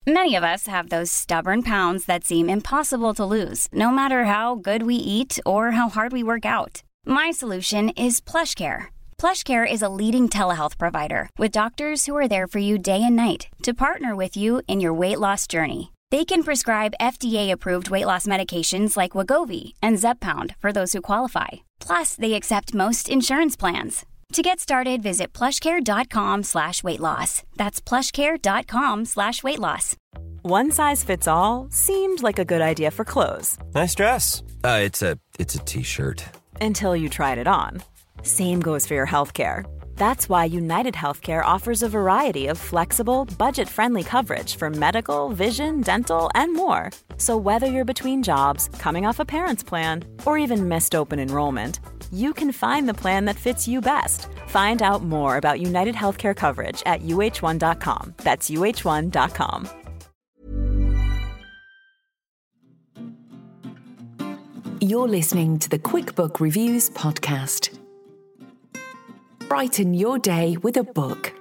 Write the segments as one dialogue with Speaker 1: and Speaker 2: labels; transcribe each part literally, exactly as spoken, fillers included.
Speaker 1: Many of us have those stubborn pounds that seem impossible to lose, no matter how good we eat or how hard we work out. My solution is PlushCare. PlushCare is a leading telehealth provider with doctors who are there for you day and night to partner with you in your weight loss journey. They can prescribe F D A-approved weight loss medications like Wegovy and Zepbound for those who qualify. Plus, they accept most insurance plans. To get started, visit plushcare.com slash weight loss. That's plushcare.com slash weight loss.
Speaker 2: One size fits all seemed like a good idea for clothes.
Speaker 3: Nice dress. Uh, it's a it's a t-shirt.
Speaker 2: Until you tried it on. Same goes for your healthcare. That's why United Healthcare offers a variety of flexible, budget-friendly coverage for medical, vision, dental, and more. So whether you're between jobs, coming off a parent's plan, or even missed open enrollment, you can find the plan that fits you best. Find out more about United Healthcare coverage at U H one dot com. That's U H one dot com.
Speaker 4: You're listening to the QuickBook Reviews podcast. Brighten your day with a book.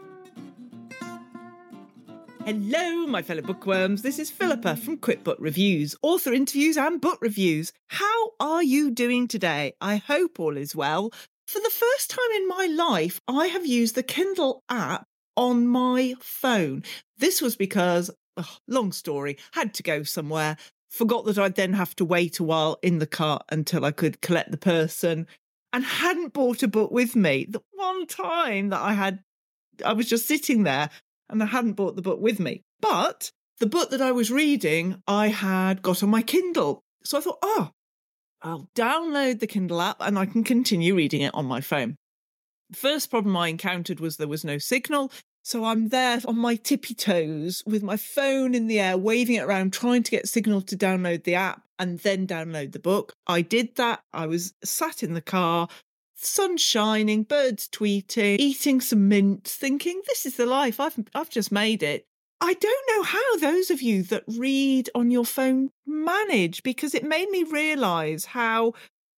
Speaker 5: Hello, my fellow bookworms. This is Philippa from QuickBook Reviews, author interviews and book reviews. How are you doing today? I hope all is well. For the first time in my life, I have used the Kindle app on my phone. This was because, oh, long story, had to go somewhere, forgot that I'd then have to wait a while in the car until I could collect the person, and hadn't brought a book with me. The one time that I had, I was just sitting there and I hadn't brought the book with me. But the book that I was reading, I had got on my Kindle. So I thought, oh, I'll download the Kindle app and I can continue reading it on my phone. The first problem I encountered was there was no signal. So I'm there on my tippy toes with my phone in the air, waving it around, trying to get signal to download the app and then download the book. I did that. I was sat in the car, sun shining, birds tweeting, eating some mints, thinking, this is the life. I've I've just made it. I don't know how those of you that read on your phone manage, because it made me realise how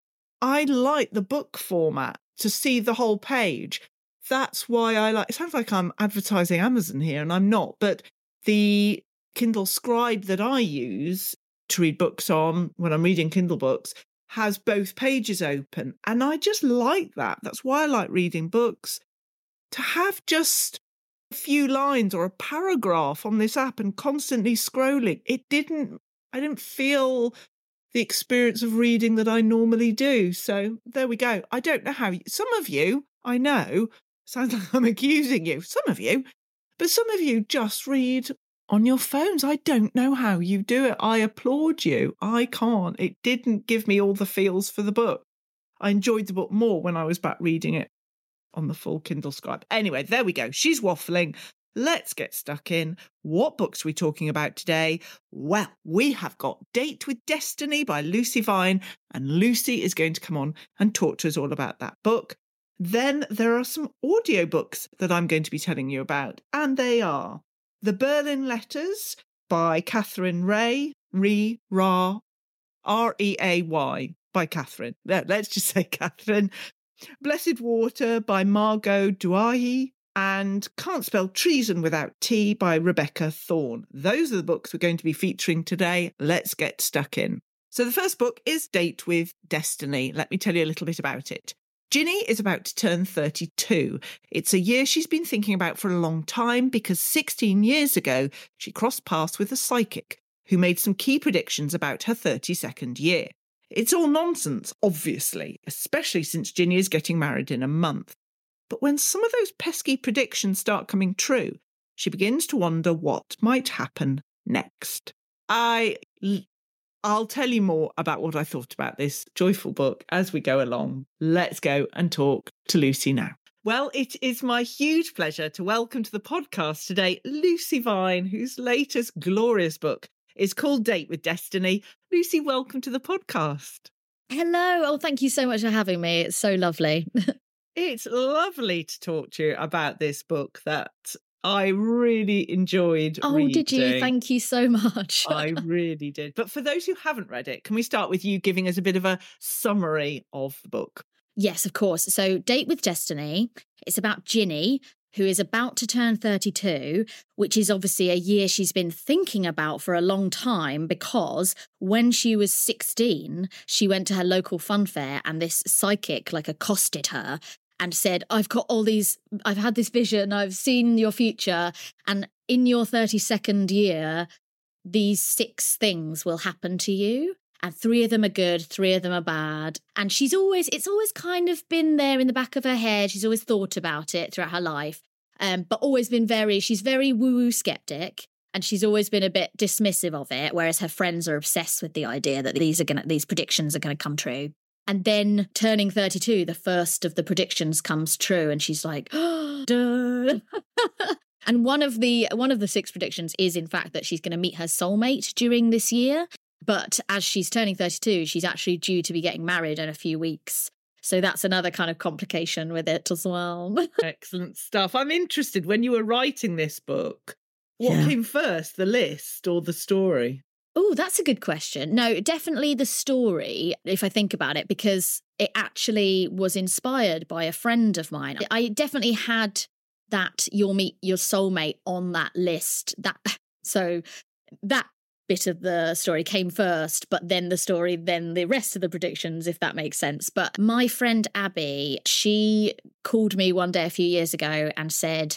Speaker 5: I like the book format, to see the whole page. That's why I like, it sounds like I'm advertising Amazon here, and I'm not, but the Kindle Scribe that I use to read books on when I'm reading Kindle books has both pages open. And I just like that. That's why I like reading books. To have just a few lines or a paragraph on this app and constantly scrolling, it didn't, I didn't feel the experience of reading that I normally do. So there we go. I don't know how, some of you, I know, sounds like I'm accusing you, some of you, but some of you just read on your phones. I don't know how you do it. I applaud you. I can't. It didn't give me all the feels for the book. I enjoyed the book more when I was back reading it on the full Kindle Scribe. Anyway, there we go. She's waffling. Let's get stuck in. What books are we talking about today? Well, we have got Date with Destiny by Lucy Vine, and Lucy is going to come on and talk to us all about that book. Then there are some audiobooks that I'm going to be telling you about, and they are The Berlin Letters by Catherine Ray, Re, Ra, R E A Y, by Catherine. Let's just say Catherine. Blessed Water by Margot Douai, and Can't Spell Treason Without T by Rebecca Thorne. Those are the books we're going to be featuring today. Let's get stuck in. So the first book is Date with Destiny. Let me tell you a little bit about it. Ginny is about to turn thirty-two. It's a year she's been thinking about for a long time because sixteen years ago, she crossed paths with a psychic who made some key predictions about her thirty-second year. It's all nonsense, obviously, especially since Ginny is getting married in a month. But when some of those pesky predictions start coming true, she begins to wonder what might happen next. I... I'll tell you more about what I thought about this joyful book as we go along. Let's go and talk to Lucy now. Well, it is my huge pleasure to welcome to the podcast today Lucy Vine, whose latest glorious book is called Date with Destiny. Lucy, welcome to the podcast.
Speaker 6: Hello. Oh, thank you so much for having me. It's so lovely.
Speaker 5: It's lovely to talk to you about this book that I really enjoyed
Speaker 6: oh,
Speaker 5: reading.
Speaker 6: Oh, did you? Thank you so much.
Speaker 5: I really did. But for those who haven't read it, can we start with you giving us a bit of a summary of the book?
Speaker 6: Yes, of course. So Date with Destiny, it's about Ginny, who is about to turn thirty-two, which is obviously a year she's been thinking about for a long time, because when she was sixteen, she went to her local fun fair and this psychic like accosted her and said, I've got all these, I've had this vision, I've seen your future, and in your thirty-second year, these six things will happen to you. And three of them are good, three of them are bad. And she's always, it's always kind of been there in the back of her head. She's always thought about it throughout her life, um, but always been very, she's very woo-woo skeptic. And she's always been a bit dismissive of it, whereas her friends are obsessed with the idea that these are gonna, these predictions are going to come true. And then turning thirty-two, the first of the predictions comes true. And she's like, oh, duh. And one of the one of the six predictions is, in fact, that she's going to meet her soulmate during this year. But as she's turning thirty-two, she's actually due to be getting married in a few weeks. So that's another kind of complication with it as well.
Speaker 5: Excellent stuff. I'm interested, when you were writing this book, what
Speaker 6: Yeah.
Speaker 5: came first, the list or the story?
Speaker 6: Oh, that's a good question. No, definitely the story, if I think about it, because it actually was inspired by a friend of mine. I definitely had that you'll meet your soulmate on that list. That so that bit of the story came first, but then the story, then the rest of the predictions, if that makes sense. But my friend Abby, she called me one day a few years ago and said,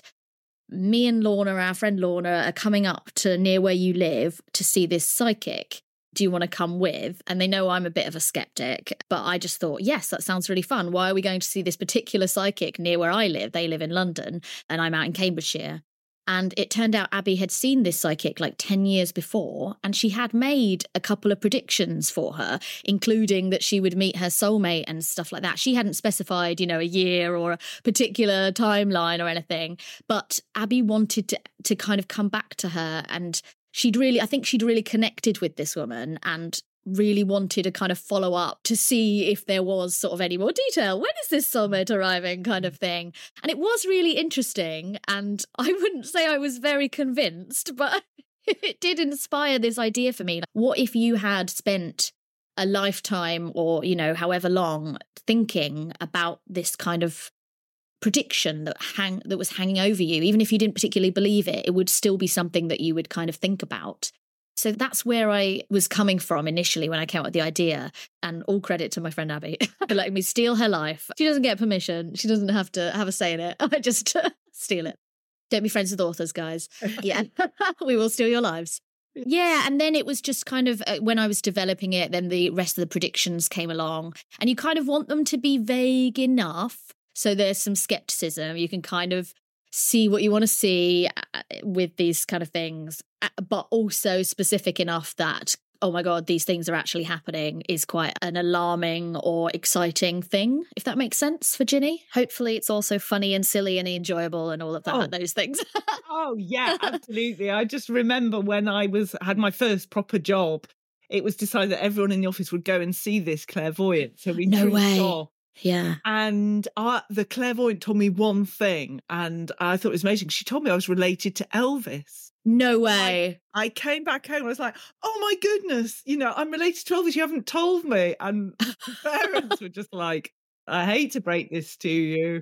Speaker 6: me and Lorna, our friend Lorna, are coming up to near where you live to see this psychic. Do you want to come with? And they know I'm a bit of a skeptic, but I just thought, yes, that sounds really fun. Why are we going to see this particular psychic near where I live? They live in London and I'm out in Cambridgeshire. And it turned out Abby had seen this psychic like ten years before, and she had made a couple of predictions for her, including that she would meet her soulmate and stuff like that. She hadn't specified, you know, a year or a particular timeline or anything, but Abby wanted to, to kind of come back to her, and she'd really, I think she'd really connected with this woman and really wanted to kind of follow up to see if there was sort of any more detail. When is this soulmate arriving, kind of thing? And it was really interesting. And I wouldn't say I was very convinced, but it did inspire this idea for me. Like, what if you had spent a lifetime or, you know, however long thinking about this kind of prediction that hang that was hanging over you? Even if you didn't particularly believe it, it would still be something that you would kind of think about. So that's where I was coming from initially when I came up with the idea, and all credit to my friend Abby for letting me steal her life. She doesn't get permission. She doesn't have to have a say in it. I just steal it. Don't be friends with authors, guys. Yeah, we will steal your lives. Yeah, and then it was just kind of, uh, when I was developing it, then the rest of the predictions came along, and you kind of want them to be vague enough. So there's some skepticism. You can kind of see what you want to see with these kind of things, but also specific enough that, oh my God, these things are actually happening is quite an alarming or exciting thing, if that makes sense for Ginny. Hopefully it's also funny and silly and enjoyable and all of that,
Speaker 5: Oh.
Speaker 6: those things.
Speaker 5: Oh, yeah, absolutely. I just remember when I was had my first proper job, it was decided that everyone in the office would go and see this clairvoyant. So we
Speaker 6: No
Speaker 5: trooped
Speaker 6: way.
Speaker 5: off.
Speaker 6: Yeah.
Speaker 5: And I, the clairvoyant told me one thing, and I thought it was amazing. She told me I was related to Elvis.
Speaker 6: No way.
Speaker 5: I came back home, I was like, oh my goodness, you know, I'm related to Elvis, you haven't told me. And parents were just like, I hate to break this to you,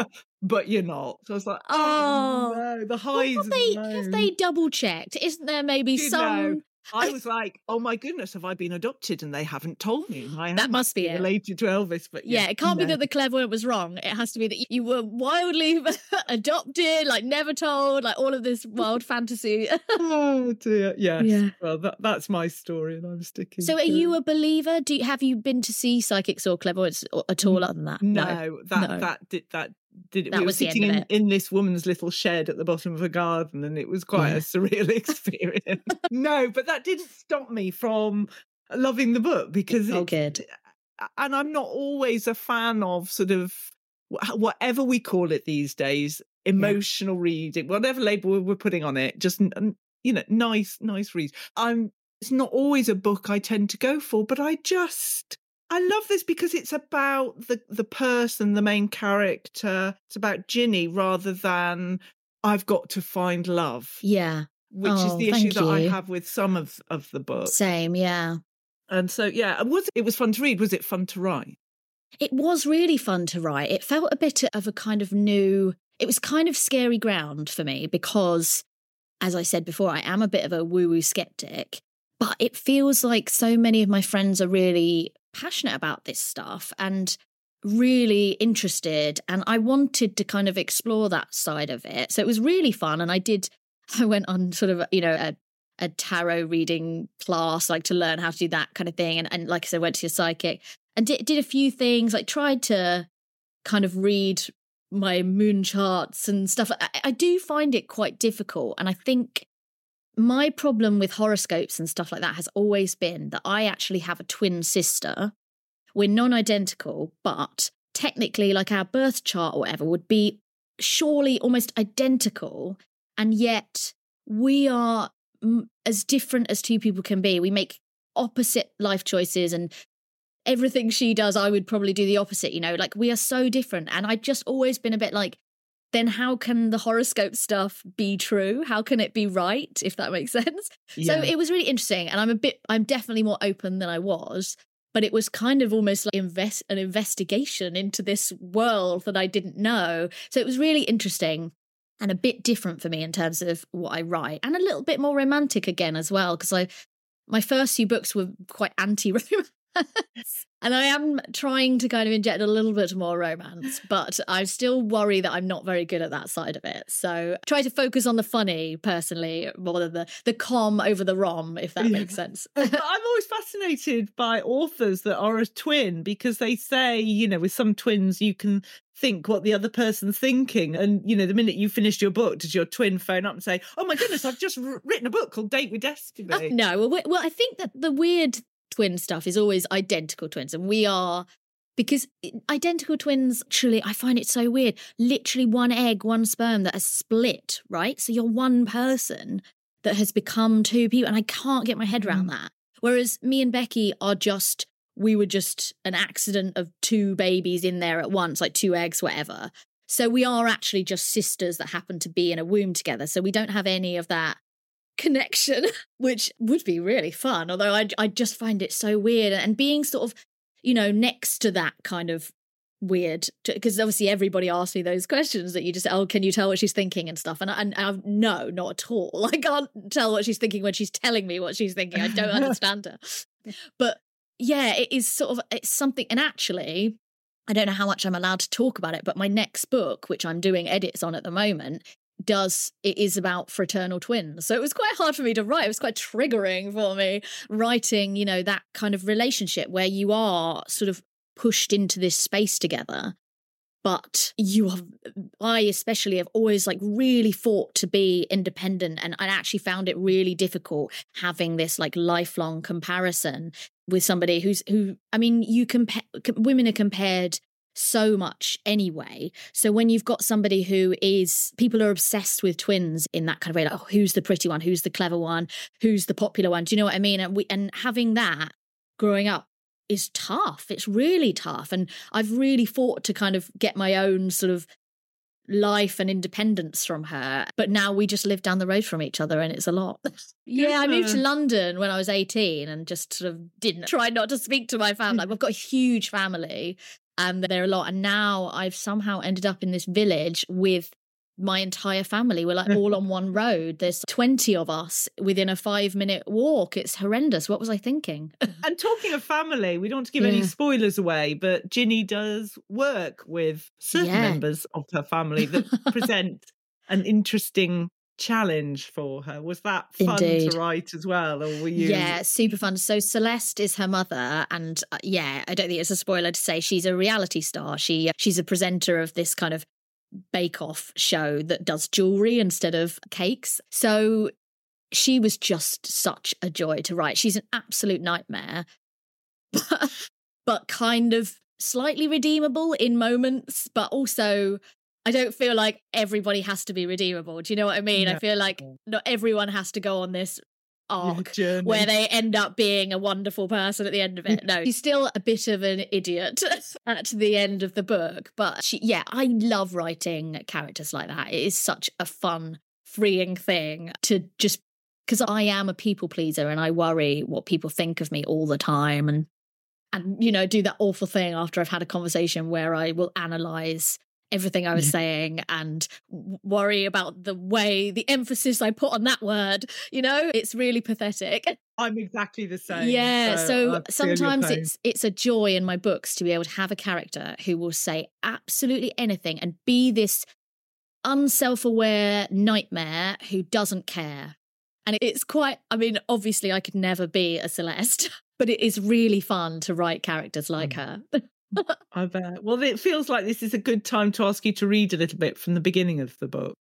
Speaker 5: but you're not. So I was like, oh,
Speaker 6: Oh.
Speaker 5: no, the
Speaker 6: Well,
Speaker 5: highs
Speaker 6: have
Speaker 5: and
Speaker 6: they,
Speaker 5: lows.
Speaker 6: have they double checked? Isn't there maybe
Speaker 5: You
Speaker 6: some...
Speaker 5: know, I was like, oh my goodness, have I been adopted and they haven't told me? I
Speaker 6: That
Speaker 5: am
Speaker 6: must be it.
Speaker 5: related to Elvis, but
Speaker 6: Yeah,
Speaker 5: yeah,
Speaker 6: it can't be
Speaker 5: no.
Speaker 6: that the clairvoyant was wrong. It has to be that you were wildly adopted, like never told, like all of this wild fantasy.
Speaker 5: Oh dear, yes.
Speaker 6: Yeah.
Speaker 5: Well, that, that's my story, and I'm sticking.
Speaker 6: So, are
Speaker 5: to
Speaker 6: you
Speaker 5: it.
Speaker 6: a believer? Do you, have you been to see psychics or clairvoyants at all other than that?
Speaker 5: No, that
Speaker 6: No.
Speaker 5: that did that did it.
Speaker 6: That
Speaker 5: we were
Speaker 6: was the end
Speaker 5: sitting
Speaker 6: of
Speaker 5: in,
Speaker 6: it.
Speaker 5: in this woman's little shed at the bottom of a garden, and it was quite
Speaker 6: Yeah.
Speaker 5: a surreal experience. No, but that didn't stop me from loving the book, because
Speaker 6: Oh,
Speaker 5: it's,
Speaker 6: good.
Speaker 5: and I'm not always a fan of sort of wh- whatever we call it these days, emotional reading, whatever label we're putting on it, just n- you know, nice, nice reads. I'm. It's not always a book I tend to go for, but I just. I love this because it's about the, the person, the main character. It's about Ginny rather than I've got to find love,
Speaker 6: Yeah.
Speaker 5: which is
Speaker 6: Oh,
Speaker 5: the issue
Speaker 6: thank
Speaker 5: that I
Speaker 6: you.
Speaker 5: have with some of, of the book.
Speaker 6: Same. Yeah.
Speaker 5: And so, yeah, and was it was fun to read? Was it fun to write?
Speaker 6: It was really fun to write. It felt a bit of a kind of new it was kind of scary ground for me because, as I said before, I am a bit of a woo-woo skeptic, but it feels like so many of my friends are really passionate about this stuff and really interested. And I wanted to kind of explore that side of it. So it was really fun. And I did, I went on sort of, you know, a, a tarot reading class, like to learn how to do that kind of thing. And, and like I said, went to a psychic and did, did a few things, like tried to kind of read my moon charts and stuff. I, I do find it quite difficult. And I think my problem with horoscopes and stuff like that has always been that I actually have a twin sister. We're non-identical, but technically, like our birth chart or whatever would be surely almost identical. And yet we are m- as different as two people can be. We make opposite life choices, and everything she does, I would probably do the opposite, you know, like we are so different. And I've just always been a bit like, then how can the horoscope stuff be true? How can it be right, if that makes sense? Yeah. So it was really interesting. And I'm a bit, I'm definitely more open than I was, but it was kind of almost like invest an investigation into this world that I didn't know. So it was really interesting and a bit different for me in terms of what I write, and a little bit more romantic again as well, because I, my first few books were quite anti-romance. And I am trying to kind of inject a little bit more romance, but I still worry that I'm not very good at that side of it. So I try to focus on the funny, personally, more than the, the com over the rom, if that makes sense.
Speaker 5: I'm always fascinated by authors that are a twin, because they say, you know, with some twins, you can think what the other person's thinking. And, you know, the minute you finished your book, does your twin phone up and say, oh my goodness, I've just r- written a book called Date with Destiny?
Speaker 6: Uh, no, well, well, I think that the weird twin stuff is always identical twins, and we are, because identical twins, truly, I find it so weird, literally one egg, one sperm that has split, right? So you're one person that has become two people, and I can't get my head around mm. that. Whereas me and Becky are just, we were just an accident of two babies in there at once, like two eggs, whatever. So we are actually just sisters that happen to be in a womb together. So we don't have any of that connection, which would be really fun, although I, I just find it so weird. And being sort of, you know, next to that kind of weird, because obviously everybody asks me those questions that you just, oh, can you tell what she's thinking and stuff, and I, and I no, not at all. I can't tell what she's thinking when she's telling me what she's thinking. I don't understand her. But yeah, it is sort of, it's something. And actually, I don't know how much I'm allowed to talk about it, but my next book, which I'm doing edits on at the moment, does it is about fraternal twins. So it was quite hard for me to write. It was quite triggering for me writing, you know, that kind of relationship where you are sort of pushed into this space together, but you are, I especially have always like really fought to be independent, and I actually found it really difficult having this like lifelong comparison with somebody who's who I mean you compare, women are compared so much anyway. So when you've got somebody who is, people are obsessed with twins in that kind of way, like, oh, who's the pretty one, who's the clever one, who's the popular one, do you know what I mean? And we, and having that growing up is tough. It's really tough. And I've really fought to kind of get my own sort of life and independence from her. But now we just live down the road from each other, and it's a lot. Yeah, I moved to London when I was eighteen and just sort of didn't try not to speak to my family. Like, we've got a huge family. And they're a lot. And now I've somehow ended up in this village with my entire family. We're like all on one road. There's twenty of us within a five minute walk. It's horrendous. What was I thinking?
Speaker 5: And talking of family, we don't want to give yeah. any spoilers away, but Ginny does work with certain yeah. members of her family that present an interesting challenge for her. Was that fun Indeed. to write as well, or were you?
Speaker 6: Yeah, super fun. So Celeste is her mother, and uh, yeah, I don't think it's a spoiler to say she's a reality star. She she's a presenter of this kind of bake-off show that does jewelry instead of cakes. So she was just such a joy to write. She's an absolute nightmare, but, but kind of slightly redeemable in moments, but also I don't feel like everybody has to be redeemable. Do you know what I mean? No. I feel like not everyone has to go on this arc yeah, where they end up being a wonderful person at the end of it. No, she's still a bit of an idiot at the end of the book. But she, yeah, I love writing characters like that. It is such a fun, freeing thing to just, because I am a people pleaser and I worry what people think of me all the time. And, and, you know, do that awful thing after I've had a conversation where I will analyse everything I was yeah. saying and worry about the way, the emphasis I put on that word. You know, it's really pathetic.
Speaker 5: I'm exactly the same.
Speaker 6: Yeah, so,
Speaker 5: so
Speaker 6: sometimes it's it's a joy in my books to be able to have a character who will say absolutely anything and be this unself-aware nightmare who doesn't care. And it's quite, I mean, obviously I could never be a Celeste, but it is really fun to write characters like her.
Speaker 5: I bet. Well, it feels like this is a good time to ask you to read a little bit from the beginning of the book.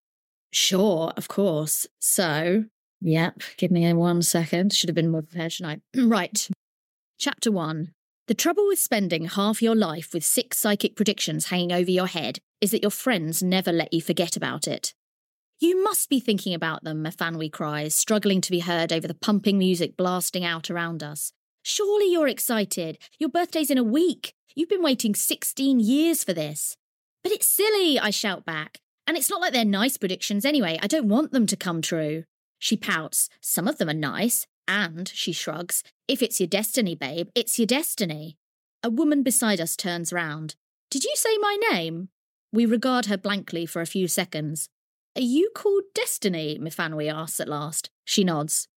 Speaker 6: Sure, of course. So, yep, give me one second. Should have been more prepared, shouldn't I? Right. Chapter one. The trouble with spending half your life with six psychic predictions hanging over your head is that your friends never let you forget about it. You must be thinking about them, Myfanwy cries, struggling to be heard over the pumping music blasting out around us. Surely you're excited. Your birthday's in a week. You've been waiting sixteen years for this. But it's silly, I shout back. And it's not like they're nice predictions anyway. I don't want them to come true. She pouts. Some of them are nice. And, she shrugs, if it's your destiny, babe, it's your destiny. A woman beside us turns round. Did you say my name? We regard her blankly for a few seconds. Are you called Destiny? Myfanwy asks at last. She nods.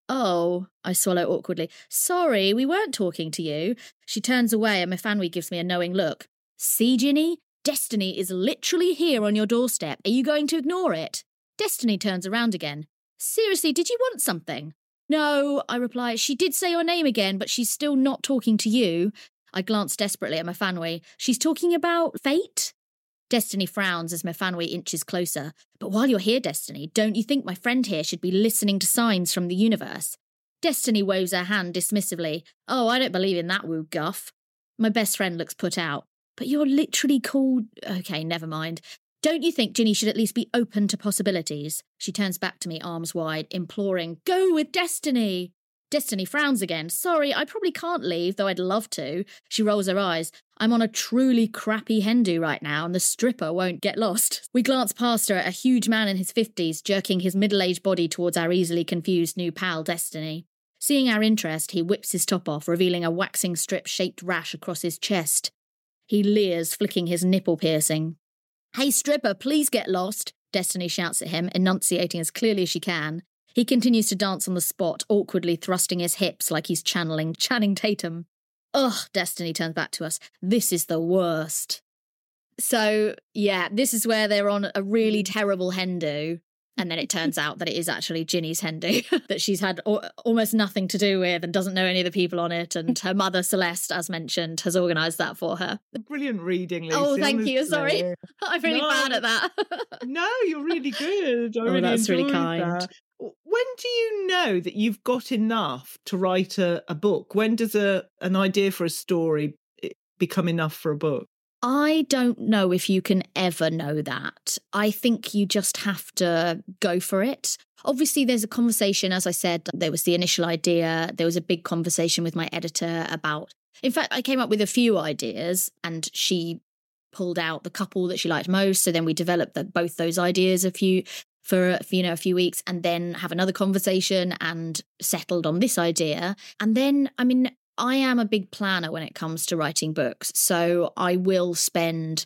Speaker 6: Oh, I swallow awkwardly. Sorry, we weren't talking to you. She turns away and Myfanwy gives me a knowing look. See, Ginny? Destiny is literally here on your doorstep. Are you going to ignore it? Destiny turns around again. Seriously, did you want something? No, I reply. She did say your name again, but she's still not talking to you. I glance desperately at Myfanwy. She's talking about fate? Destiny frowns as Myfanwy inches closer. But while you're here, Destiny, don't you think my friend here should be listening to signs from the universe? Destiny waves her hand dismissively. Oh, I don't believe in that woo guff. My best friend looks put out. But you're literally called... Okay, never mind. Don't you think Ginny should at least be open to possibilities? She turns back to me, arms wide, imploring, Go with Destiny! Destiny frowns again. Sorry, I probably can't leave, though I'd love to. She rolls her eyes. I'm on a truly crappy hen do right now, and the stripper won't get lost. We glance past her at a huge man in his fifties, jerking his middle-aged body towards our easily confused new pal, Destiny. Seeing our interest, he whips his top off, revealing a waxing strip-shaped rash across his chest. He leers, flicking his nipple piercing. Hey, stripper, please get lost, Destiny shouts at him, enunciating as clearly as she can. He continues to dance on the spot, awkwardly thrusting his hips like he's channeling Channing Tatum. Ugh, Destiny turns back to us. This is the worst. So, yeah, this is where they're on a really terrible hen do. And then it turns out that it is actually Ginny's hen do that she's had al- almost nothing to do with and doesn't know any of the people on it. And her mother, Celeste, as mentioned, has organised that for her.
Speaker 5: Brilliant reading, Lucy.
Speaker 6: Oh, thank
Speaker 5: honestly.
Speaker 6: you. Sorry. I'm really
Speaker 5: no,
Speaker 6: bad at that.
Speaker 5: No, you're really good. I
Speaker 6: oh,
Speaker 5: really
Speaker 6: that's really
Speaker 5: enjoyed
Speaker 6: kind.
Speaker 5: That. When do you know that you've got enough to write a, a book? When does a an idea for a story become enough for a book?
Speaker 6: I don't know if you can ever know that. I think you just have to go for it. Obviously, there's a conversation, as I said, there was the initial idea. There was a big conversation with my editor about, in fact, I came up with a few ideas and she pulled out the couple that she liked most. So then we developed the, both those ideas a few for, for, you know, a few weeks and then have another conversation and settled on this idea. And then, I mean, I am a big planner when it comes to writing books. So I will spend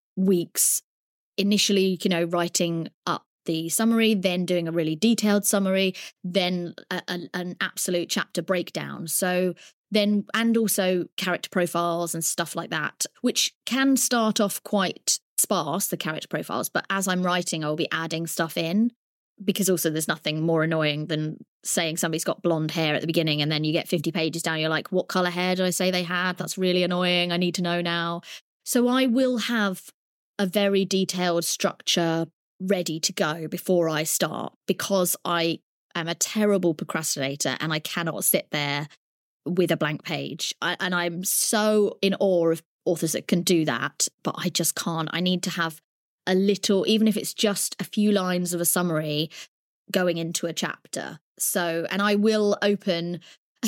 Speaker 6: weeks initially, you know, writing up the summary, then doing a really detailed summary, then a, a, an absolute chapter breakdown. So then, and also character profiles and stuff like that, which can start off quite sparse, the character profiles. But as I'm writing, I'll be adding stuff in. Because also there's nothing more annoying than saying somebody's got blonde hair at the beginning and then you get fifty pages down, you're like, what colour hair did I say they had? That's really annoying. I need to know now. So I will have a very detailed structure ready to go before I start because I am a terrible procrastinator and I cannot sit there with a blank page. I, and I'm so in awe of authors that can do that, but I just can't. I need to have a little, even if it's just a few lines of a summary going into a chapter. So, and I will open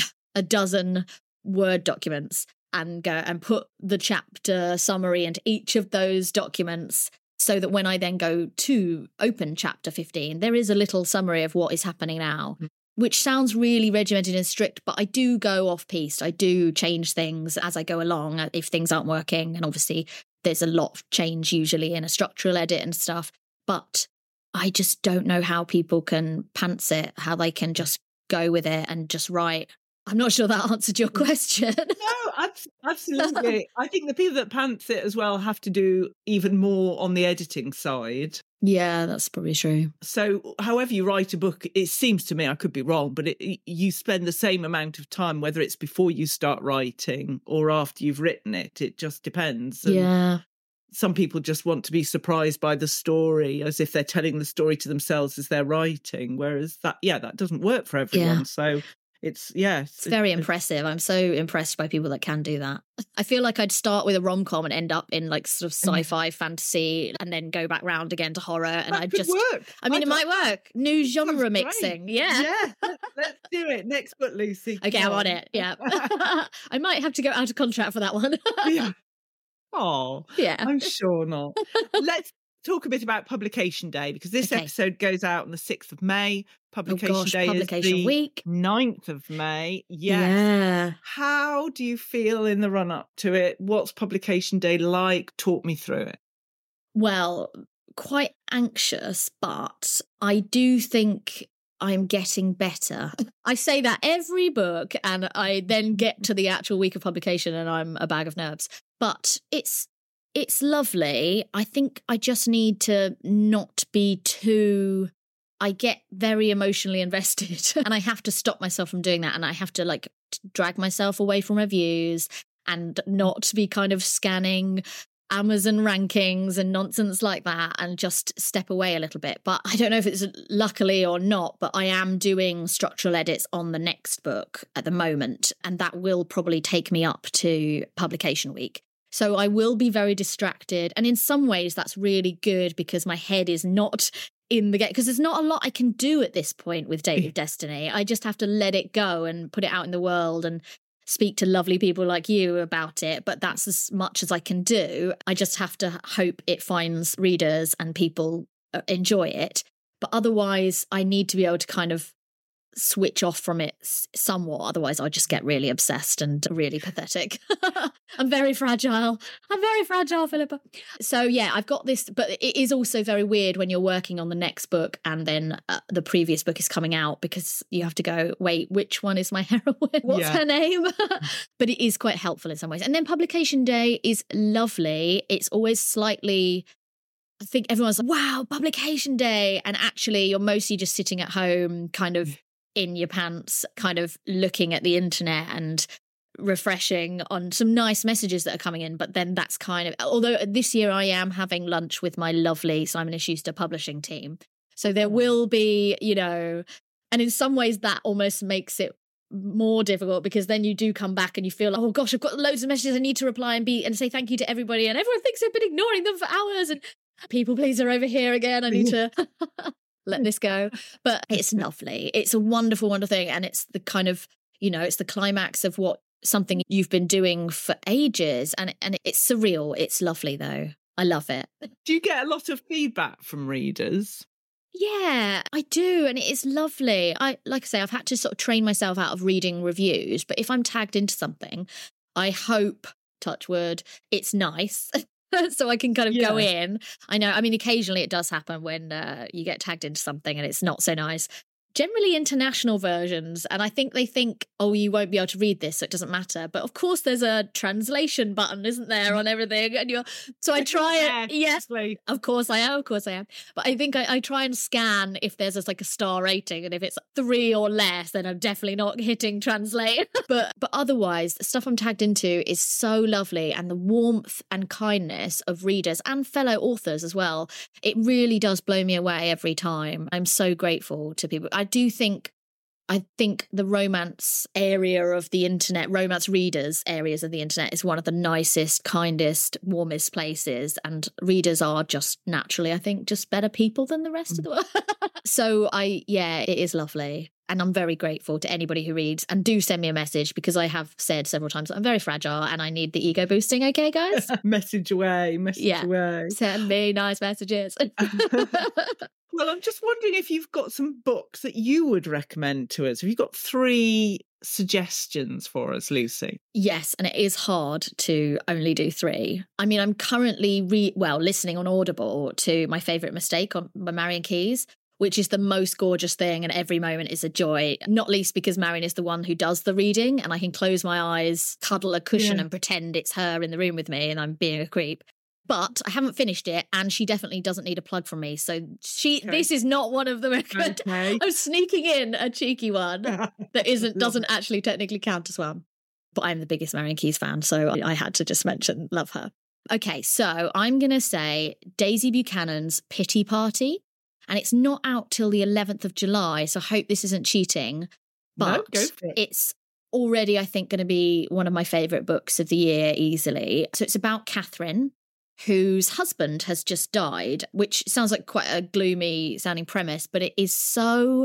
Speaker 6: a dozen Word documents and go and put the chapter summary into each of those documents so that when I then go to open chapter fifteen, there is a little summary of what is happening now, which sounds really regimented and strict, but I do go off-piste. I do change things as I go along if things aren't working. And obviously there's a lot of change usually in a structural edit and stuff. But I just don't know how people can pants it, how they can just go with it and just write. I'm not sure that answered your question.
Speaker 5: No, ab- absolutely. I think the people that pants it as well have to do even more on the editing side.
Speaker 6: Yeah, that's probably true.
Speaker 5: So however you write a book, it seems to me, I could be wrong, but it, you spend the same amount of time, whether it's before you start writing or after you've written it. It just depends. And
Speaker 6: yeah.
Speaker 5: some people just want to be surprised by the story as if they're telling the story to themselves as they're writing, whereas that, yeah, that doesn't work for everyone.
Speaker 6: Yeah.
Speaker 5: So it's, yeah.
Speaker 6: It's very impressive. I'm so impressed by people that can do that. I feel like I'd start with a rom-com and end up in like sort of sci-fi fantasy and then go back round again to horror. And
Speaker 5: that
Speaker 6: I'd
Speaker 5: could
Speaker 6: just,
Speaker 5: work.
Speaker 6: I mean,
Speaker 5: I
Speaker 6: it might work. New genre
Speaker 5: great.
Speaker 6: mixing. Yeah.
Speaker 5: Yeah. Let's, let's do it. Next book, Lucy.
Speaker 6: Okay,
Speaker 5: Come
Speaker 6: I'm on it. Yeah. I might have to go out of contract for that one.
Speaker 5: Yeah. Oh,
Speaker 6: yeah.
Speaker 5: I'm sure not. Let's talk a bit about publication day, because this
Speaker 6: Okay.
Speaker 5: episode goes out on the sixth of May. Publication
Speaker 6: oh gosh,
Speaker 5: day
Speaker 6: publication
Speaker 5: is the
Speaker 6: week.
Speaker 5: ninth of May. Yes.
Speaker 6: Yeah.
Speaker 5: How do you feel in the run up to it? What's publication day like? Talk me through it.
Speaker 6: Well, quite anxious, but I do think I'm getting better. I say that every book, and I then get to the actual week of publication and I'm a bag of nerves. But it's it's lovely. I think I just need to not be too... I get very emotionally invested and I have to stop myself from doing that. And I have to like drag myself away from reviews and not be kind of scanning Amazon rankings and nonsense like that and just step away a little bit. But I don't know if it's luckily or not, but I am doing structural edits on the next book at the moment. And that will probably take me up to publication week. So I will be very distracted. And in some ways that's really good because my head is not in the game, because there's not a lot I can do at this point with Date of Destiny. I just have to let it go and put it out in the world and speak to lovely people like you about it. But that's as much as I can do. I just have to hope it finds readers and people enjoy it. But otherwise, I need to be able to kind of switch off from it somewhat. Otherwise, I just get really obsessed and really pathetic. I'm very fragile. I'm very fragile, Philippa. So yeah, I've got this, but it is also very weird when you're working on the next book and then uh, the previous book is coming out, because you have to go, wait, which one is my heroine? What's
Speaker 5: Yeah.
Speaker 6: her name? But it is quite helpful in some ways. And then publication day is lovely. It's always slightly... I think everyone's like, wow, publication day. And actually, you're mostly just sitting at home, kind of in your pants, kind of looking at the internet and refreshing on some nice messages that are coming in. But then that's kind of, although this year I am having lunch with my lovely Simon and Schuster publishing team. So there will be, you know, and in some ways that almost makes it more difficult, because then you do come back and you feel like, oh gosh, I've got loads of messages I need to reply and be and say thank you to everybody. And everyone thinks I've been ignoring them for hours and people pleaser over here again. I need to let this go. But it's lovely. It's a wonderful, wonderful thing. And it's the kind of, you know, it's the climax of what something you've been doing for ages. And, and it's surreal. It's lovely, though. I love it.
Speaker 5: Do you get a lot of feedback from readers?
Speaker 6: Yeah, I do. And it is lovely. I, like I say, I've had to sort of train myself out of reading reviews. But if I'm tagged into something, I hope, touch wood, it's nice. So I can kind of
Speaker 5: Yeah.
Speaker 6: go in. I know, I mean, occasionally it does happen when uh, you get tagged into something and it's not so nice. Generally international versions. And I think they think, oh, you won't be able to read this, so it doesn't matter. But of course there's a translation button, isn't there, on everything? And you're so I try it. Yes, of course I am. Of course I am. But I think I, I try and scan if there's just like a star rating. And if it's three or less, then I'm definitely not hitting translate. but but otherwise, the stuff I'm tagged into is so lovely. And the warmth and kindness of readers and fellow authors as well. It really does blow me away every time. I'm so grateful to people. I do think, I think the romance area of the internet, romance readers areas of the internet is one of the nicest, kindest, warmest places. And readers are just naturally, I think, just better people than the rest of the world. So I, yeah, it is lovely. And I'm very grateful to anybody who reads, and do send me a message, because I have said several times that I'm very fragile and I need the ego boosting. Okay, guys?
Speaker 5: Message away, message
Speaker 6: yeah.
Speaker 5: away.
Speaker 6: Send me nice messages.
Speaker 5: Well, I'm just wondering if you've got some books that you would recommend to us. Have you got three suggestions for us, Lucy?
Speaker 6: Yes, and it is hard to only do three. I mean, I'm currently, re- well, listening on Audible to My Favourite Mistake on, by Marian Keyes, which is the most gorgeous thing, and every moment is a joy, not least because Marian is the one who does the reading, and I can close my eyes, cuddle a cushion
Speaker 5: Yeah.
Speaker 6: and pretend it's her in the room with me and I'm being a creep. But I haven't finished it, and she definitely doesn't need a plug from me. So she,
Speaker 5: Okay.
Speaker 6: this is not one of the recommend.
Speaker 5: Okay.
Speaker 6: I'm sneaking in a cheeky one that isn't doesn't actually technically count as one. But I'm the biggest Marian Keyes fan, so I, I had to just mention love her. Okay, so I'm going to say Daisy Buchanan's Pity Party. And it's not out till the eleventh of July, so I hope this isn't cheating. But
Speaker 5: No, go for it.
Speaker 6: it's already, I think, going to be one of my favourite books of the year easily. So it's about Catherine, whose husband has just died, which sounds like quite a gloomy sounding premise, but it is so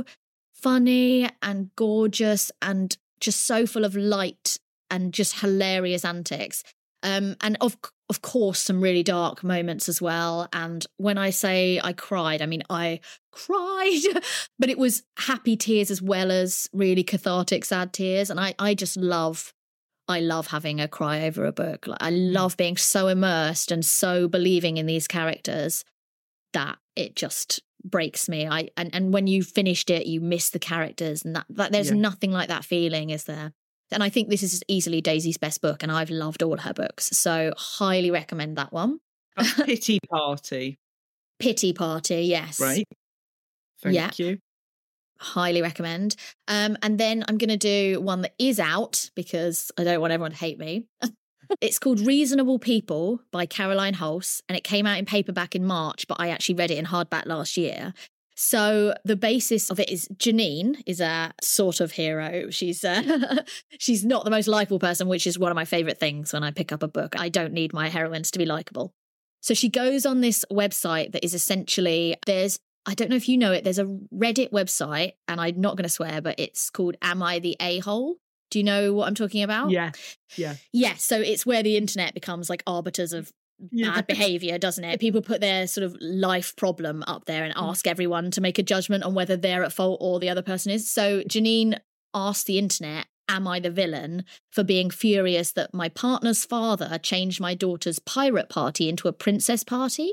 Speaker 6: funny and gorgeous and just so full of light and just hilarious antics. Um, and of of course, some really dark moments as well. And when I say I cried, I mean, I cried, but it was happy tears as well as really cathartic, sad tears. And I, I just love, I love having a cry over a book. Like, I love being so immersed and so believing in these characters that it just breaks me. I and, and when you finished it, you miss the characters, and that, that there's
Speaker 5: Yeah.
Speaker 6: nothing like that feeling, is there? And I think this is easily Daisy's best book, and I've loved all her books. So highly recommend that one.
Speaker 5: A Pity Party,
Speaker 6: Pity Party, yes.
Speaker 5: right? Thank
Speaker 6: Yeah.
Speaker 5: you.
Speaker 6: Highly recommend. Um, and then I'm going to do one that is out because I don't want everyone to hate me. It's called Reasonable People by Caroline Hulse, and it came out in paperback in March, but I actually read it in hardback last year. So the basis of it is Janine is a sort of hero. She's uh, she's not the most likable person, which is one of my favourite things when I pick up a book. I don't need my heroines to be likable. So she goes on this website that is essentially, there's, I don't know if you know it, there's a Reddit website, and I'm not going to swear, but it's called Am I the A-hole? Do you know what I'm talking about?
Speaker 5: Yeah, yeah.
Speaker 6: Yes, so it's where the internet becomes like arbiters of
Speaker 5: Yeah.
Speaker 6: bad behaviour, doesn't it? People put their sort of life problem up there and ask everyone to make a judgment on whether they're at fault or the other person is. So Janine asked the internet, am I the villain for being furious that my partner's father changed my daughter's pirate party into a princess party?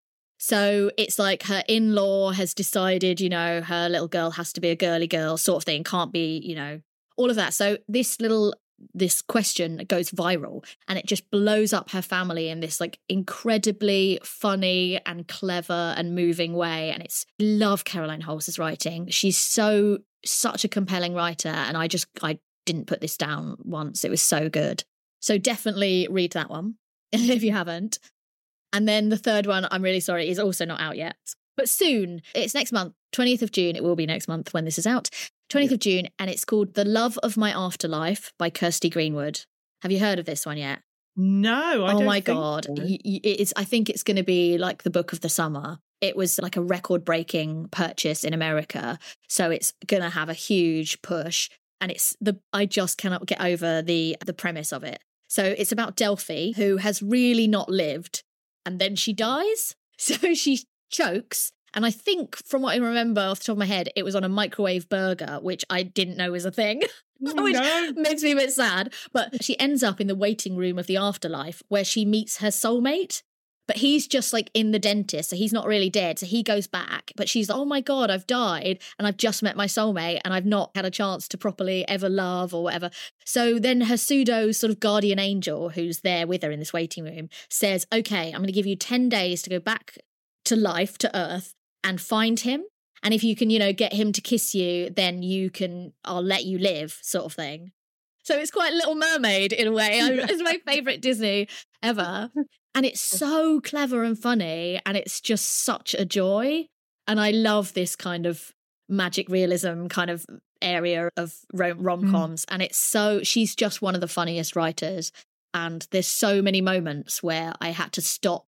Speaker 6: So it's like her in-law has decided, you know, her little girl has to be a girly girl sort of thing, can't be, you know, all of that. So this little this question goes viral, and it just blows up her family in this like incredibly funny and clever and moving way. And it's I love Caroline Hulse's writing. She's so such a compelling writer, and I just I didn't put this down once. It was so good. So definitely read that one if you haven't. And then the third one, I'm really sorry, is also not out yet, but soon. It's next month, twentieth of June. It will be next month when this is out. twentieth of June, and it's called The Love of My Afterlife by Kirsty Greenwood. Have you heard of this one yet?
Speaker 5: No, I
Speaker 6: oh
Speaker 5: don't
Speaker 6: my
Speaker 5: think
Speaker 6: God.
Speaker 5: so.
Speaker 6: Y- y- It's, I think it's going to be like the book of the summer. It was like a record-breaking purchase in America, so it's going to have a huge push. And it's the I just cannot get over the the premise of it. So it's about Delphi, who has really not lived, and then she dies. So she chokes. And I think, from what I remember off the top of my head, it was on a microwave burger, which I didn't know was a thing,
Speaker 5: Oh,
Speaker 6: which
Speaker 5: no.
Speaker 6: makes me a bit sad. But she ends up in the waiting room of the afterlife where she meets her soulmate. But he's just like in the dentist, so he's not really dead. So he goes back, but she's like, oh my God, I've died and I've just met my soulmate and I've not had a chance to properly ever love or whatever. So then her pseudo sort of guardian angel, who's there with her in this waiting room, says, okay, I'm going to give you ten days to go back to life, to Earth, and find him. And if you can, you know, get him to kiss you, then you can, I'll let you live, sort of thing. So it's quite Little Mermaid in a way. I, it's my favourite Disney ever. And it's so clever and funny, and it's just such a joy. And I love this kind of magic realism kind of area of rom- rom-coms. Mm. And it's so, she's just one of the funniest writers. And there's so many moments where I had to stop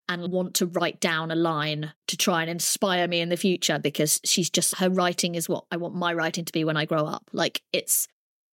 Speaker 6: and want to write down a line to try and inspire me in the future, because she's just, her writing is what I want my writing to be when I grow up. Like, it's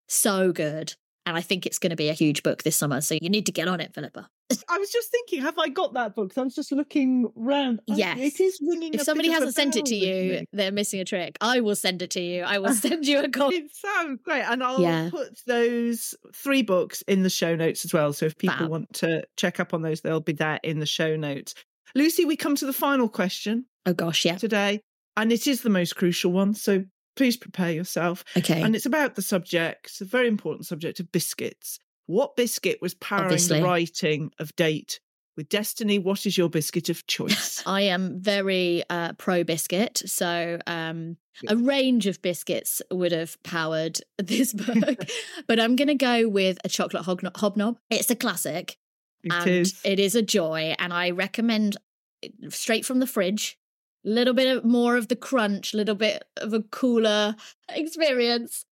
Speaker 6: so good. And I think it's going to be a huge book this summer. So you need to get on it, Philippa.
Speaker 5: I was just thinking, have I got that book? I was just looking round.
Speaker 6: Yes.
Speaker 5: It is ringing.
Speaker 6: If
Speaker 5: a
Speaker 6: somebody
Speaker 5: bit of
Speaker 6: hasn't
Speaker 5: a
Speaker 6: sent it to
Speaker 5: bell with
Speaker 6: you,
Speaker 5: me.
Speaker 6: they're missing a trick. I will send it to you. I will send you a copy.
Speaker 5: It sounds great. And I'll
Speaker 6: Yeah.
Speaker 5: put those three books in the show notes as well. So if people
Speaker 6: Fab.
Speaker 5: want to check up on those, they'll be there in the show notes. Lucy, we come to the final question
Speaker 6: Oh, gosh, yeah.
Speaker 5: today. And it is the most crucial one. So please prepare yourself.
Speaker 6: Okay.
Speaker 5: And it's about the subject, it's a very important subject of biscuits. What biscuit was powering
Speaker 6: Obviously.
Speaker 5: the writing of Date with Destiny? What is your biscuit of choice?
Speaker 6: I am very uh, pro biscuit, so um, a range of biscuits would have powered this book. But I'm going to go with a chocolate hobno- hobnob. It's a classic,
Speaker 5: It
Speaker 6: and
Speaker 5: is.
Speaker 6: it is a joy. And I recommend it straight from the fridge. A little bit of, more of the crunch, a little bit of a cooler experience,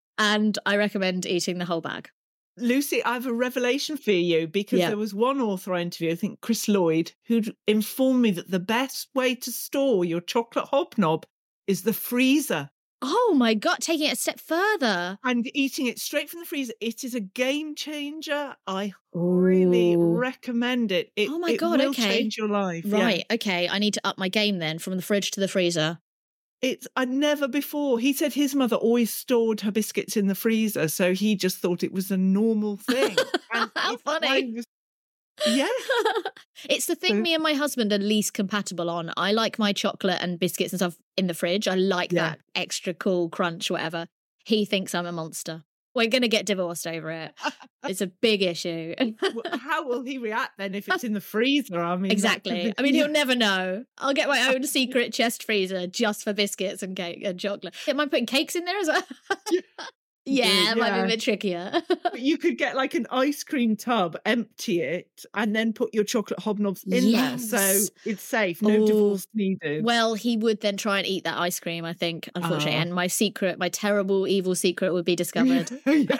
Speaker 6: and I recommend eating the whole bag.
Speaker 5: Lucy, I have a revelation for you, because
Speaker 6: Yeah.
Speaker 5: there was one author I interviewed, I think Chris Lloyd, who'd informed me that the best way to store your chocolate hobnob is the freezer.
Speaker 6: Oh my God, taking it a step further.
Speaker 5: And eating it straight from the freezer, it is a game changer. I really
Speaker 6: Ooh.
Speaker 5: recommend it. It
Speaker 6: Oh my
Speaker 5: it
Speaker 6: God,
Speaker 5: will
Speaker 6: okay.
Speaker 5: change your life. yeah.
Speaker 6: Right, okay, I need to up my game then, from the fridge to the freezer.
Speaker 5: It's I'd never before. He said his mother always stored her biscuits in the freezer, so he just thought it was a normal thing. And
Speaker 6: How
Speaker 5: it's
Speaker 6: funny.
Speaker 5: kind of- yeah.
Speaker 6: It's the thing
Speaker 5: So-
Speaker 6: me and my husband are least compatible on. I like my chocolate and biscuits and stuff in the fridge. I like
Speaker 5: Yeah.
Speaker 6: that extra cool crunch, whatever. He thinks I'm a monster. We're going to get divorced over it. It's a big issue.
Speaker 5: Well, how will he react then if it's in the freezer? I mean, that
Speaker 6: Exactly.
Speaker 5: could
Speaker 6: I
Speaker 5: be-
Speaker 6: mean, he'll never know. I'll get my own secret chest freezer just for biscuits and cake and chocolate. Am I putting cakes in there as well? Yeah, it might be
Speaker 5: yeah.
Speaker 6: a bit trickier.
Speaker 5: But you could get like an ice cream tub, empty it, and then put your chocolate hobnobs in there. So
Speaker 6: Yes.
Speaker 5: it's safe. No
Speaker 6: Ooh.
Speaker 5: divorce needed.
Speaker 6: Well, he would then try and eat that ice cream, I think, unfortunately.
Speaker 5: Oh.
Speaker 6: And my secret, my terrible, evil secret would be discovered.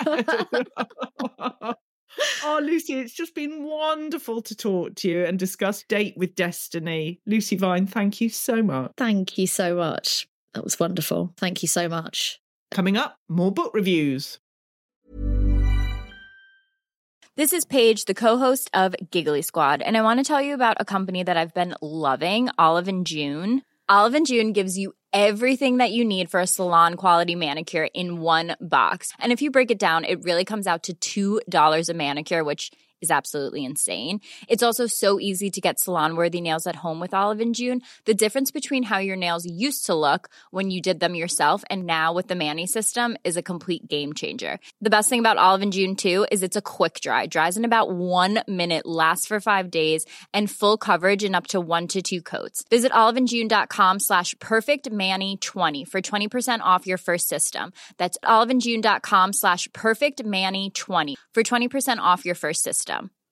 Speaker 5: Oh, Lucy, it's just been wonderful to talk to you and discuss Date with Destiny. Lucy Vine, thank you so much.
Speaker 6: Thank you so much. That was wonderful. Thank you so much.
Speaker 5: Coming up, more book reviews.
Speaker 7: This is Paige, the co-host of Giggly Squad, and I want to tell you about a company that I've been loving, Olive and June. Olive and June gives you everything that you need for a salon-quality manicure in one box. And if you break it down, it really comes out to two dollars a manicure, which is absolutely insane. It's also so easy to get salon-worthy nails at home with Olive and June. The difference between how your nails used to look when you did them yourself and now with the Mani system is a complete game changer. The best thing about Olive and June, too, is it's a quick dry. Dries in about one minute, lasts for five days, and full coverage in up to one to two coats. Visit oliveandjune.com slash perfectmani20 for twenty percent off your first system. That's oliveandjune.com slash perfectmani20 for twenty percent off your first system.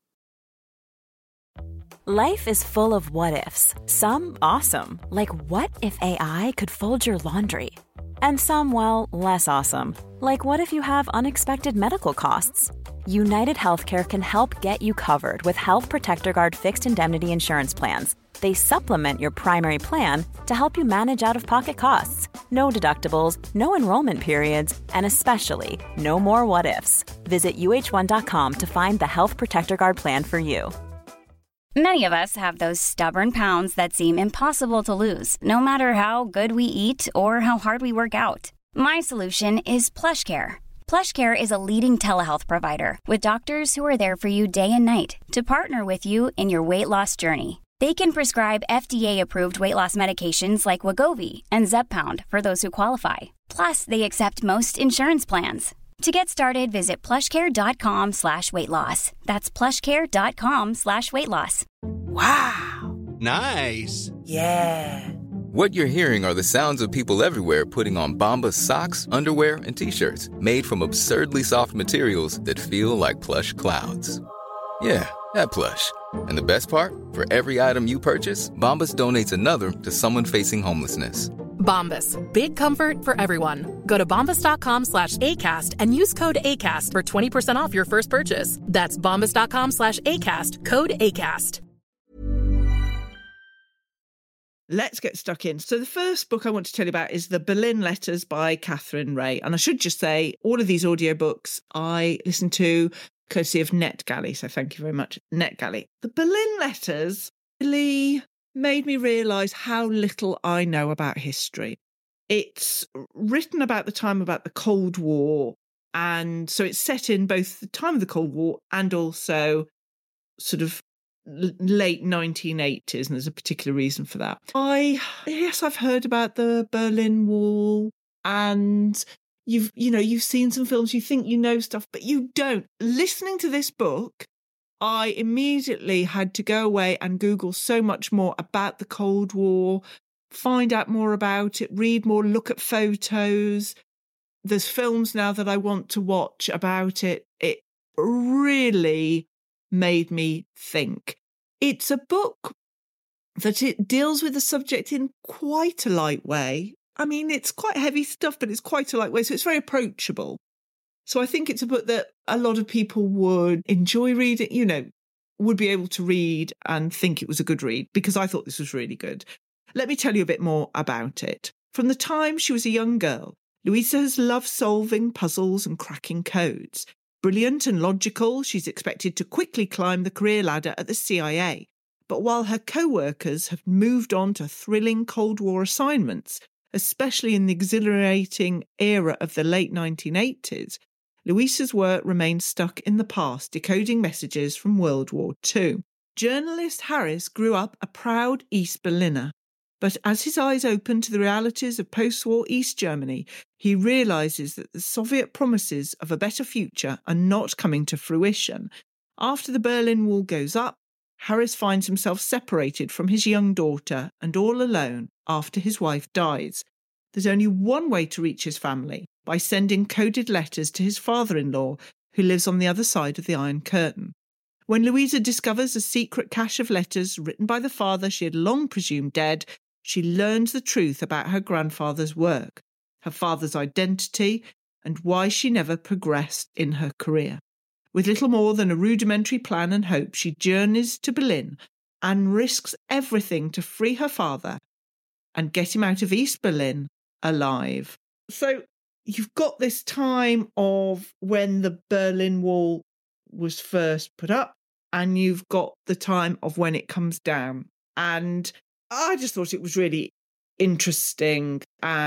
Speaker 2: Life is full of what-ifs. Some awesome, like what if A I could fold your laundry? And some, well, less awesome, like what if you have unexpected medical costs? United Healthcare can help get you covered with Health Protector Guard fixed indemnity insurance plans. They supplement your primary plan to help you manage out-of-pocket costs. No deductibles, no enrollment periods, and especially no more what-ifs. Visit U H one dot com to find the Health Protector Guard plan for you.
Speaker 1: Many of us have those stubborn pounds that seem impossible to lose, no matter how good we eat or how hard we work out. My solution is PlushCare. PlushCare is a leading telehealth provider with doctors who are there for you day and night to partner with you in your weight loss journey. They can prescribe F D A-approved weight loss medications like Wegovy and Zepbound for those who qualify. Plus, they accept most insurance plans. To get started, visit plushcare.com slash weight loss. That's plushcare.com slash weight loss.
Speaker 8: Wow. Nice.
Speaker 3: Yeah. What you're hearing are the sounds of people everywhere putting on Bombas socks, underwear, and T-shirts made from absurdly soft materials that feel like plush clouds. Yeah, that plush. And the best part? For every item you purchase, Bombas donates another to someone facing homelessness.
Speaker 9: Bombas. Big comfort for everyone. Go to bombas.com slash ACAST and use code ACAST for twenty percent off your first purchase. That's bombas.com slash ACAST. Code ACAST.
Speaker 5: let's get stuck in. So the first book I want to tell you about is The Berlin Letters by Catherine Ray. And I should just say, all of these audiobooks I listen to courtesy of NetGalley. So thank you very much, NetGalley. The Berlin Letters really made me realise how little I know about history. It's written about the time about the Cold War. And so it's set in both the time of the Cold War and also sort of late nineteen eighties, and there's a particular reason for that. I yes, I've heard about the Berlin Wall, and you've you know you've seen some films, you think you know stuff, but you don't. Listening to this book, I immediately had to go away and Google so much more about the Cold War, find out more about it, read more, look at photos. There's films now that I want to watch about it. It really made me think. It's a book that it deals with the subject in quite a light way. I mean, it's quite heavy stuff, but it's quite a light way, so it's very approachable. So I think it's a book that a lot of people would enjoy reading, you know, would be able to read and think it was a good read, because I thought this was really good. Let me tell you a bit more about it. From the time she was a young girl, Louisa has loved solving puzzles and cracking codes. Brilliant and logical, she's expected to quickly climb the career ladder at the C I A. But while her co-workers have moved on to thrilling Cold War assignments, especially in the exhilarating era of the late nineteen eighties, Louisa's work remains stuck in the past, decoding messages from World War Two. Journalist Harris grew up a proud East Berliner. But as his eyes open to the realities of post-war East Germany, he realises that the Soviet promises of a better future are not coming to fruition. After the Berlin Wall goes up, Harris finds himself separated from his young daughter and all alone after his wife dies. There's only one way to reach his family, by sending coded letters to his father-in-law, who lives on the other side of the Iron Curtain. When Louisa discovers a secret cache of letters written by the father she had long presumed dead, she learns the truth about her grandfather's work, her father's identity, and why she never progressed in her career. With little more than a rudimentary plan and hope, she journeys to Berlin and risks everything to free her father and get him out of East Berlin alive. So you've got this time of when the Berlin Wall was first put up, and you've got the time of when it comes down. And I just thought it was really interesting.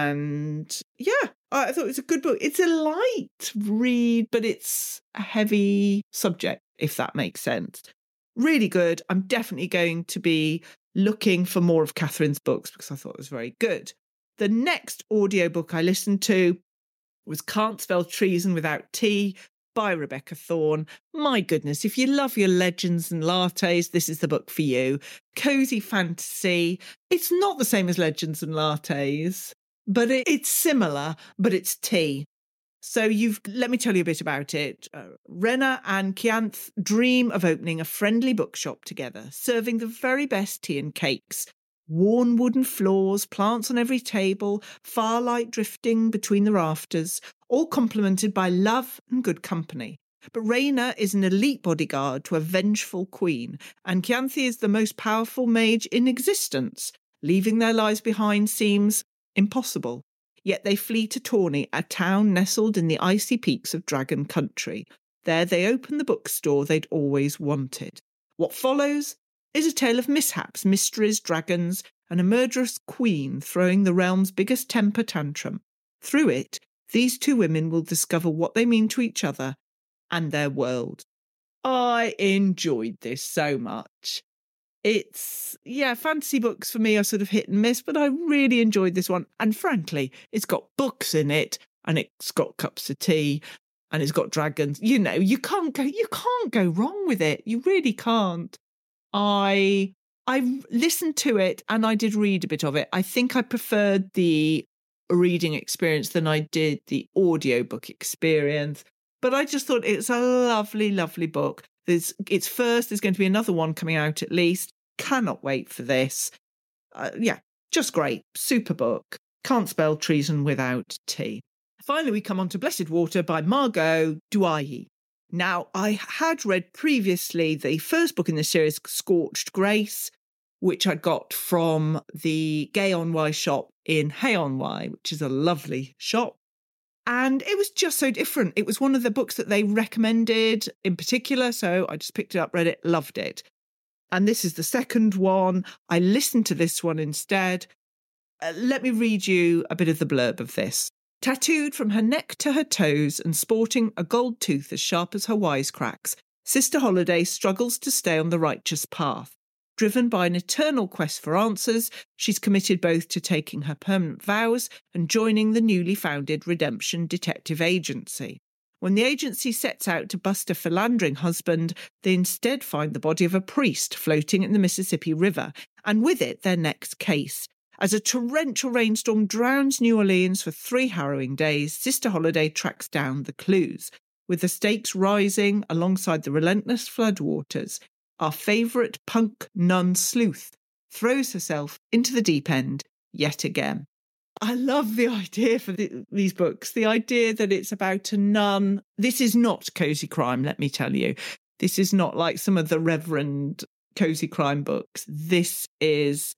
Speaker 5: And yeah, I thought it was a good book. It's a light read, but it's a heavy subject, if that makes sense. Really good. I'm definitely going to be looking for more of Catherine's books because I thought it was very good. The next audiobook I listened to was Can't Spell Treason Without Tea by Rebecca Thorne. My goodness, if you love your legends and lattes, this is the book for you. Cozy fantasy. It's not the same as Legends and Lattes, but it, it's similar, but it's tea. So you've let me tell you a bit about it. Uh, Rena and Kianth dream of opening a friendly bookshop together, serving the very best tea and cakes. Worn wooden floors, plants on every table, firelight drifting between the rafters, all complemented by love and good company. But Rena is an elite bodyguard to a vengeful queen, and Kianthi is the most powerful mage in existence. Leaving their lives behind seems impossible. Yet they flee to Tawny, a town nestled in the icy peaks of Dragon Country. There they open the bookstore they'd always wanted. What follows is a tale of mishaps, mysteries, dragons, and a murderous queen throwing the realm's biggest temper tantrum. Through it, these two women will discover what they mean to each other and their world. I enjoyed this so much. It's, yeah, fantasy books for me are sort of hit and miss, but I really enjoyed this one. And frankly, it's got books in it, and it's got cups of tea, and it's got dragons. You know, you can't go, you can't go wrong with it. You really can't. I I listened to it and I did read a bit of it. I think I preferred the reading experience than I did the audiobook experience. But I just thought it's a lovely, lovely book. There's, it's first, there's going to be another one coming out at least. Cannot wait for this. Uh, yeah, just great. Super book. Can't spell treason without tea. Finally, we come on to Blessed Water by Margot Douai. Now, I had read previously the first book in the series, Scorched Grace, which I got from the Gay on Wye shop in Hay on Wye, which is a lovely shop. And it was just so different. It was one of the books that they recommended in particular. So I just picked it up, read it, loved it. And this is the second one. I listened to this one instead. Uh, let me read you a bit of the blurb of this. Tattooed from her neck to her toes and sporting a gold tooth as sharp as her wisecracks, Sister Holiday struggles to stay on the righteous path. Driven by an eternal quest for answers, she's committed both to taking her permanent vows and joining the newly founded Redemption Detective Agency. When the agency sets out to bust a philandering husband, they instead find the body of a priest floating in the Mississippi River, and with it their next case. As a torrential rainstorm drowns New Orleans for three harrowing days, Sister Holiday tracks down the clues. With the stakes rising alongside the relentless floodwaters, our favourite punk nun sleuth throws herself into the deep end yet again. I love the idea for the, these books, the idea that it's about a nun. This is not cosy crime, let me tell you. This is not like some of the Reverend cosy crime books. This is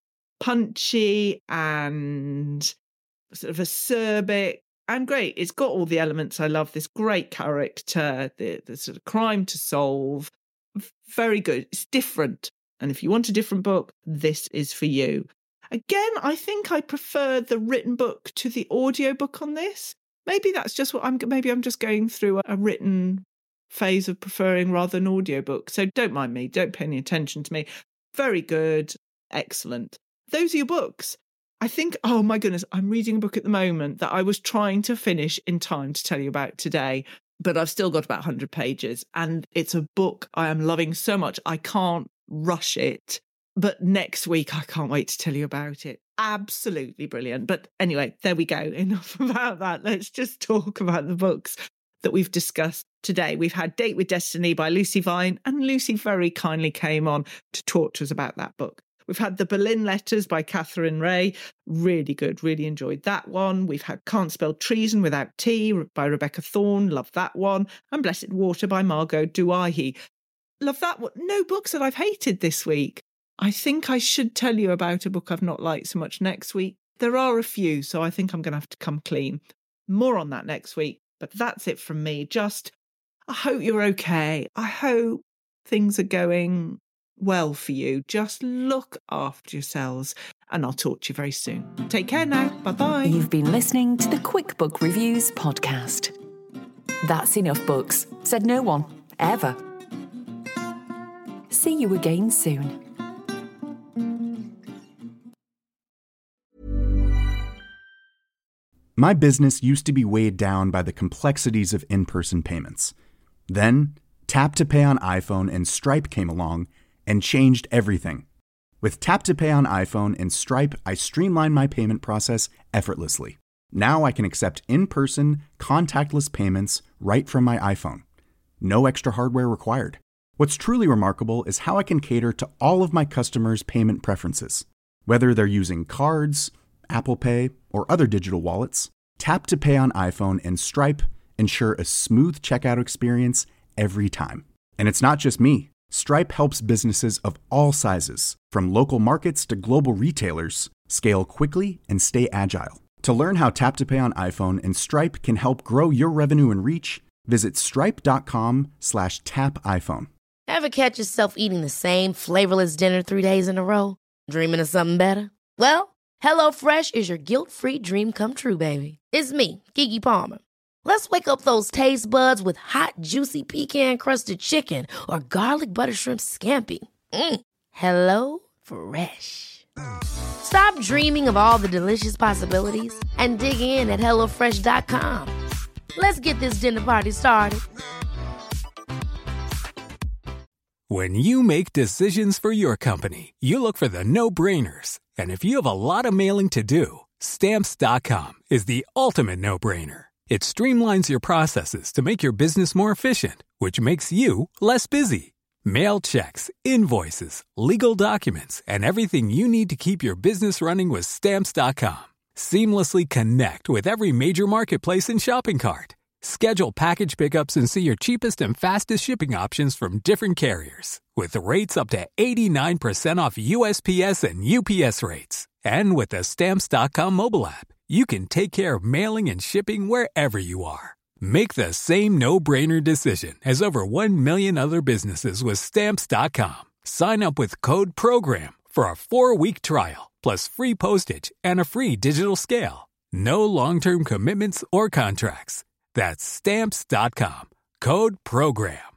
Speaker 5: punchy and sort of acerbic and great. It's got all the elements I love. This great character, the, the sort of crime to solve. Very good. It's different. And if you want a different book, this is for you. Again, I think I prefer the written book to the audiobook on this. Maybe that's just what I'm, maybe I'm just going through a written phase of preferring rather than audiobook. So don't mind me. Don't pay any attention to me. Very good. Excellent. Those are your books. I think, oh my goodness, I'm reading a book at the moment that I was trying to finish in time to tell you about today, but I've still got about one hundred pages. And it's a book I am loving so much. I can't rush it. But next week, I can't wait to tell you about it. Absolutely brilliant. But anyway, there we go. Enough about that. Let's just talk about the books that we've discussed today. We've had Date with Destiny by Lucy Vine, and Lucy very kindly came on to talk to us about that book. We've had The Berlin Letters by Catherine Ray. Really good. Really enjoyed that one. We've had Can't Spell Treason Without T by Rebecca Thorne. Love that one. And Blessed Water by Margot Duahi. Love that one. No books that I've hated this week. I think I should tell you about a book I've not liked so much next week. There are a few, so I think I'm going to have to come clean. More on that next week, but that's it from me. Just, I hope you're okay. I hope things are going well for you. Just look after yourselves, and I'll talk to you very soon. Take care now. Bye-bye.
Speaker 4: You've been listening to the Quick Book Reviews podcast. That's enough books, said no one, ever. See you again soon.
Speaker 10: My business used to be weighed down by the complexities of in-person payments. Then, Tap to Pay on iPhone and Stripe came along and changed everything. With Tap to Pay on iPhone and Stripe, I streamlined my payment process effortlessly. Now I can accept in-person, contactless payments right from my iPhone. No extra hardware required. What's truly remarkable is how I can cater to all of my customers' payment preferences. Whether they're using cards, Apple Pay, or other digital wallets, Tap to Pay on iPhone and Stripe ensure a smooth checkout experience every time. And it's not just me. Stripe helps businesses of all sizes, from local markets to global retailers, scale quickly and stay agile. To learn how Tap to Pay on iPhone and Stripe can help grow your revenue and reach, visit stripe.com slash tap iPhone.
Speaker 11: Ever catch yourself eating the same flavorless dinner three days in a row? Dreaming of something better? Well, HelloFresh is your guilt-free dream come true, baby. It's me, Keke Palmer. Let's wake up those taste buds with hot, juicy pecan-crusted chicken or garlic butter shrimp scampi. Mm. Hello Fresh. Stop dreaming of all the delicious possibilities and dig in at hello fresh dot com. Let's get this dinner party started.
Speaker 12: When you make decisions for your company, you look for the no-brainers. And if you have a lot of mailing to do, Stamps dot com is the ultimate no-brainer. It streamlines your processes to make your business more efficient, which makes you less busy. Mail checks, invoices, legal documents, and everything you need to keep your business running with Stamps dot com. Seamlessly connect with every major marketplace and shopping cart. Schedule package pickups and see your cheapest and fastest shipping options from different carriers, with rates up to eighty-nine percent off U S P S and U P S rates. And with the Stamps dot com mobile app, you can take care of mailing and shipping wherever you are. Make the same no-brainer decision as over one million other businesses with Stamps dot com. Sign up with code PROGRAM for a four-week trial, plus free postage and a free digital scale. No long-term commitments or contracts. That's Stamps dot com. Code PROGRAM.